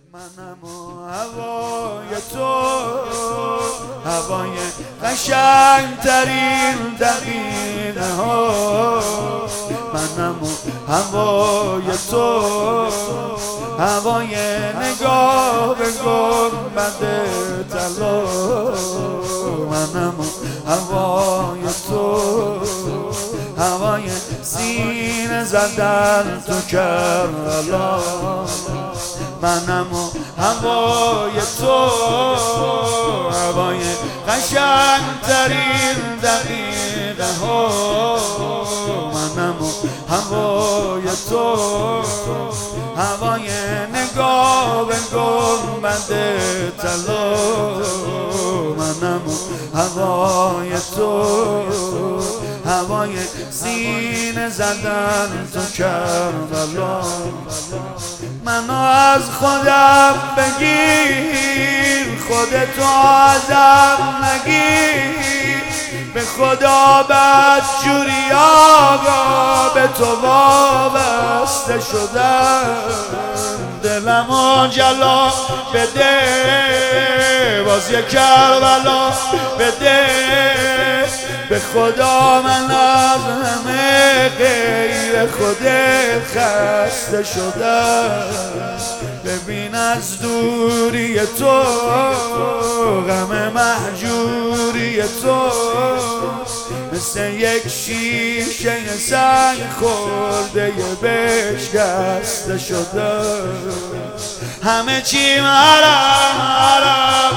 منم و هوای تو، هوای قشنگترین دقیقه ها. منم و هوای تو، هوای نگاه به گنبد طلا. منم و هوای تو، هوای سینه زدن تو کربلا. منم و هوای تو، هوای قشنگترین دقیقه ها. منم و هوای تو، هوای نگاه به گنبد طلا. منم و هوای تو، هوای سینه زدن تو کربلا. منو از خودم بگیر، خودتو ازم نگیر. به خدا بدجوری آقا به تو وابسته شدم. دلمو جلا بده، باز یک کربلا بده. به خدا من از همه غیر خودت خسته شدم. ببین از دوری تو، غم مهجوری تو، مثل یک شیشه سنگ خورده بشکسته شدم. همه چی مرم،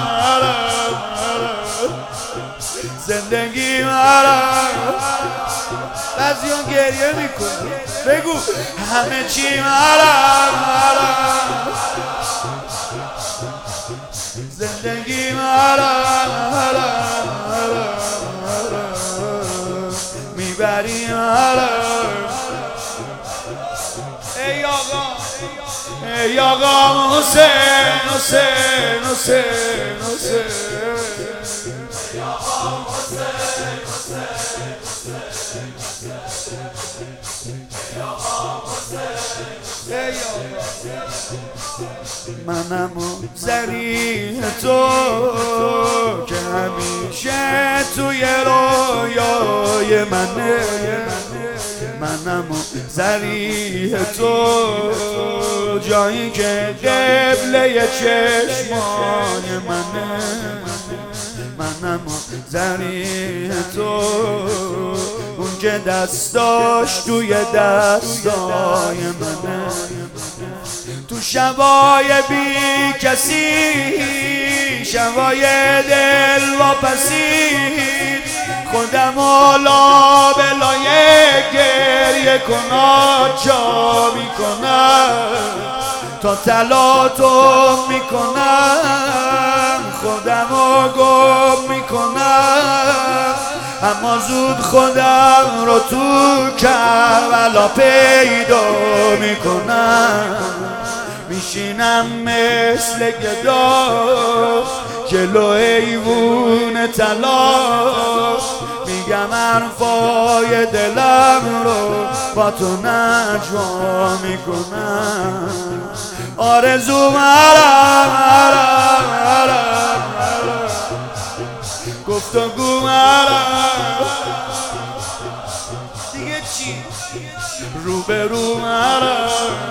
زندگی مرم. بعضیان گریه میکنه، بگو همه چی مرم. زندگی مرم، میبری مرم. ای آقا، ای آقا حسین، حسین، حسین، حسین. منم و ذریح تو که همیشه توی رویای منه. منم و ذریح تو، جایی که قبله چشمان منه. منم و ذریح تو، اون که دستاش توی دستای منه. تو شبای بی کسی، شبای دل واپسی، خودم لا بلای گریه کنم، چا میکنم تا تلاطم میکنم، خودمو گم میکنم. اما زود خودم رو تو کربلا پیدا میکنم. میشینم مثل گدا جلو ایوون طلا، میگم حرفای دلم رو با تو نجوا میکنم. آرزو مرم، گفتگو مرم، دیگه چی؟ روبرو مرم.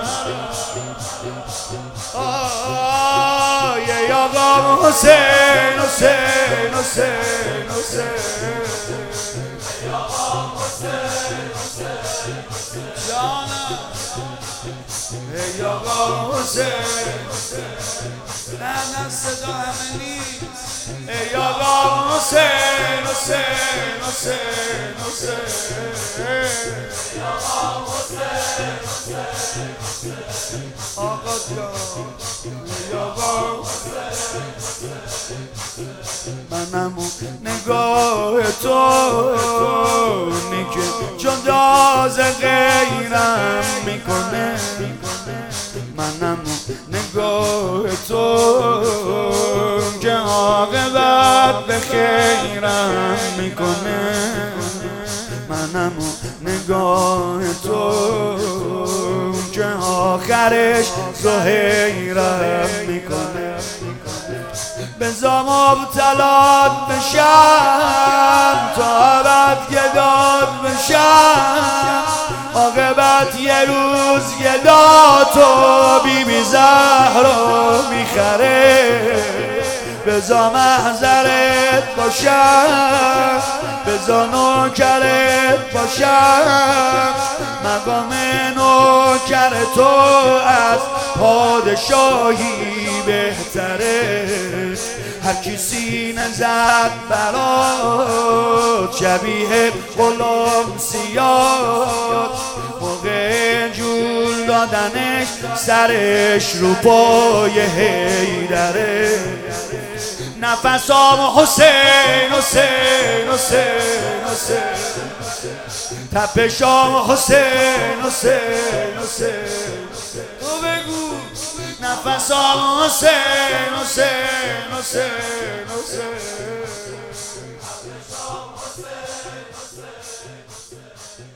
ای آقا حسین، حسین، حسین، حسین. ای آقا حسین، حسین، جانم. ای آقا حسین، نه صدا همه نیست. ای آقا حسین، حسین، حسین، حسین. ای آقا حسین، حسین، آقا جان. ای آقا منم و نگاه تو، اونی که جدا ز غیرم میکنه. منم و نگاه تو که عاقبت به خیرم میکنه. منم و نگاه تو که آخرش زهیرم میکنه. بزا مبتلات بشم تا ابد گداد بشم، عاقبت یه روز گداتو بیبی زهرا میخره. بزا محضرت باشم، بزا نوکرت باشم، مقام نوکر تو از پادشاهی بهتره. هر کی سینه زد برات شبیه غلام سیاد، موقع جول دادنش سرش رو پای حیدره. نفسام حسین حسین حسین حسین، تپشام حسین حسین حسین، تو بگو نفسام حسین حسین حسین حسین.